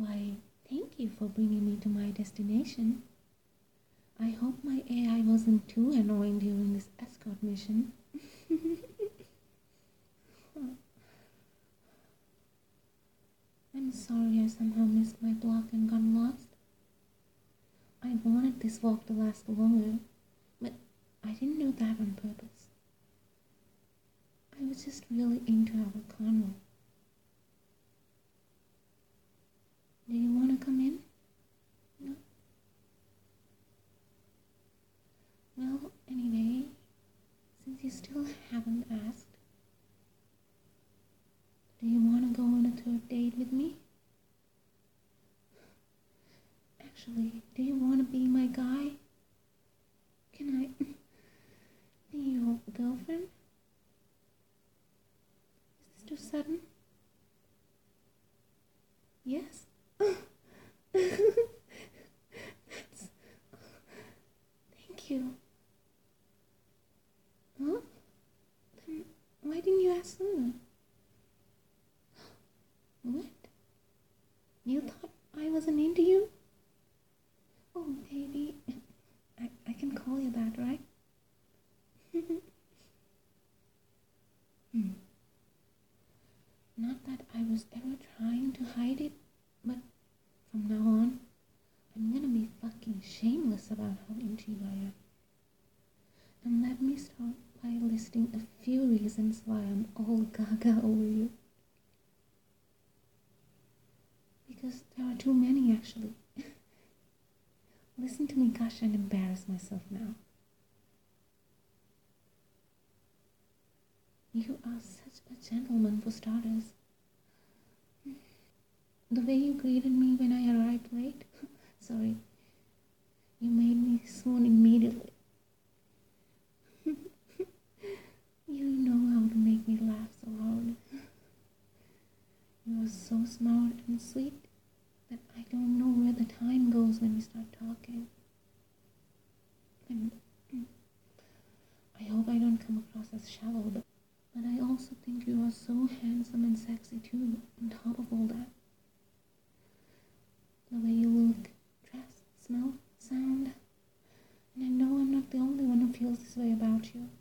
Why, thank you for bringing me to my destination. I hope my AI wasn't too annoying during this escort mission. I'm sorry I somehow missed my block and got lost. I wanted this walk to last longer, but I didn't do that on purpose. I was just really into our convo. Do you want to come in? No? Well, anyway, since you still haven't asked, do you want to go on a third date with me? Actually, do you want to be my guy? Can I be your girlfriend? Is this too sudden? Yes? That's... Thank you. Huh? Then why didn't you ask sooner? What? You thought I wasn't into you? Oh, baby. I can call you that, right? Not that I was ever trying to hide it, but from now on, I'm gonna be fucking shameless about how into you I am. And let me start by listing a few reasons why I'm all gaga over you. Because there are too many, actually. Listen to me gush and embarrass myself now. You are such a gentleman, for starters. The way you greeted me when I arrived late, sorry, you made me swoon immediately. You know how to make me laugh so hard. You are so smart and sweet that I don't know where the time goes when we start talking. And I hope I don't come across as shallow, but I also think you are so handsome and sexy too, on top of all that. The way you look, dress, smell, sound. And I know I'm not the only one who feels this way about you.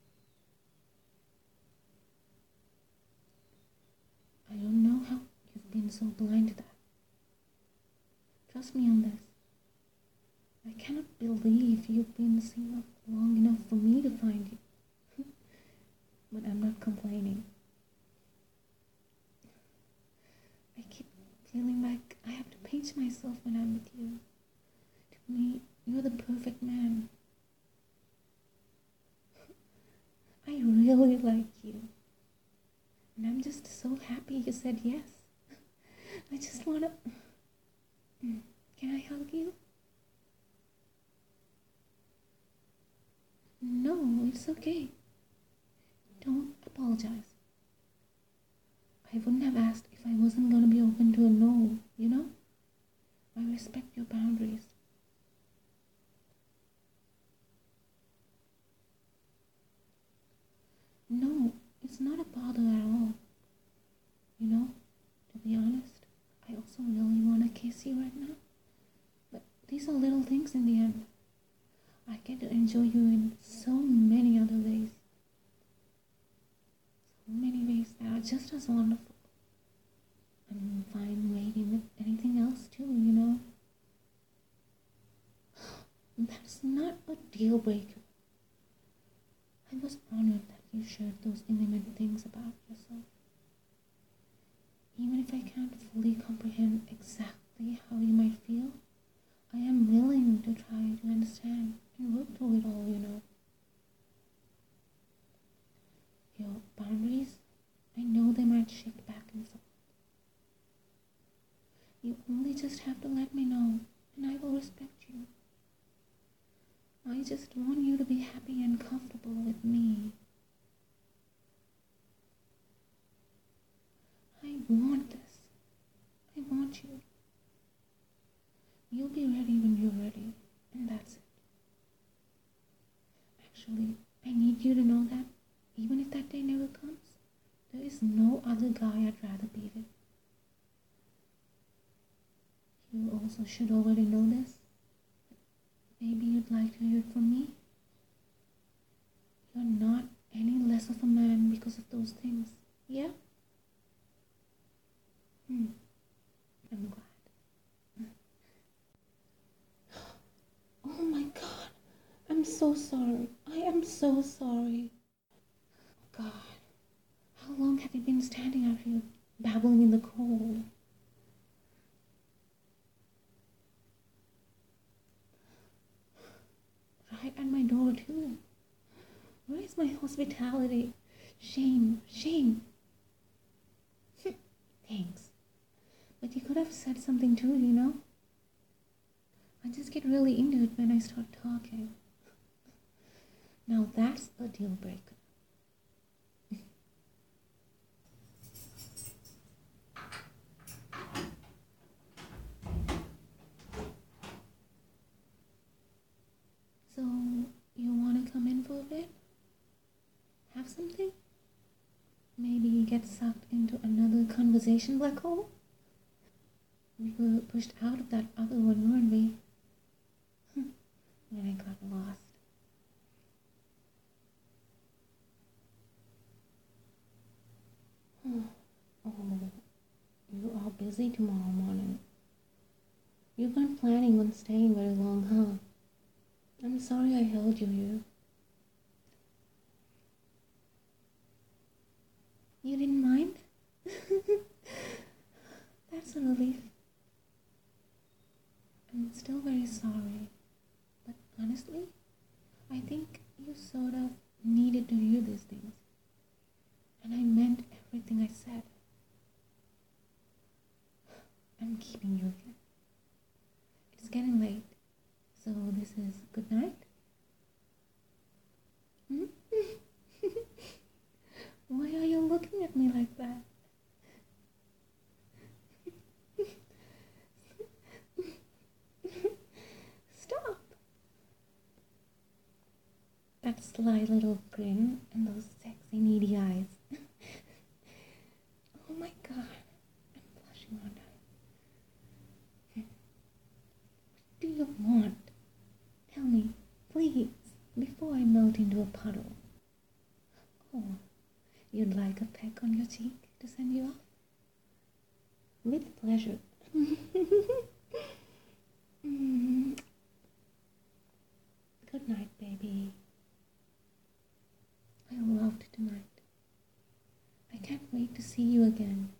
I don't know how you've been so blind to that. Trust me on this. I cannot believe you've been single long enough for me to find you. But I'm not complaining. I keep feeling like I have to pinch myself when I'm with you. To me, you're the perfect man. I really like you. And I'm just so happy you said yes. I just wanna... Can I hug you? No, it's okay. Don't apologize. I wouldn't have asked if I wasn't gonna be open to a no, you know? I respect your boundaries. No, it's not a bother at all. You know, to be honest, I also really want to kiss you right now. But these are little things in the end. I get to enjoy you in so many other ways. So many ways that are just as wonderful. I'm fine waiting with anything else too, you know. That's not a deal breaker. I was honored that you shared those intimate things about yourself. Even if I can't fully comprehend exactly how you might feel, I am willing to try to understand and work through it all, you know. Your boundaries, I know they might shift back and forth. You only just have to let me know, and I will respect you. I just want you to be happy and comfortable with me. I want this. I want you. You'll be ready when you're ready, and that's it. Actually, I need you to know that even if that day never comes, there is no other guy I'd rather be with. You also should already know this. Maybe you'd like to hear it from me. You're not any less of a man because of those things. Yeah? I'm glad. Oh my god. I'm so sorry. I am so sorry. God. How long have you been standing out here babbling in the cold? Right at my door, too. Where is my hospitality? Shame, shame. Thanks. But you could have said something too, you know? I just get really into it when I start talking. Now that's a deal breaker. So, you want to come in for a bit? Have something? Maybe get sucked into another conversation black hole? We were pushed out of that other one, weren't we? When I got lost. Oh, you are busy tomorrow morning. You weren't planning on staying very long, huh? I'm sorry I held you here. You didn't mind? That's a relief. I'm still very sorry. But honestly, I think you sort of needed to hear these things. And I meant everything I said. I'm keeping you again. It's getting late. So this is good night? Why are you looking at me like that? Stop! That sly little grin and those sexy needy eyes. Oh my god, I'm blushing, aren't I? What do you want? Tell me, please, before I melt into a puddle. Oh, you'd like a peck on your cheek to send you off? With pleasure. Good night, baby. I loved tonight. I can't wait to see you again.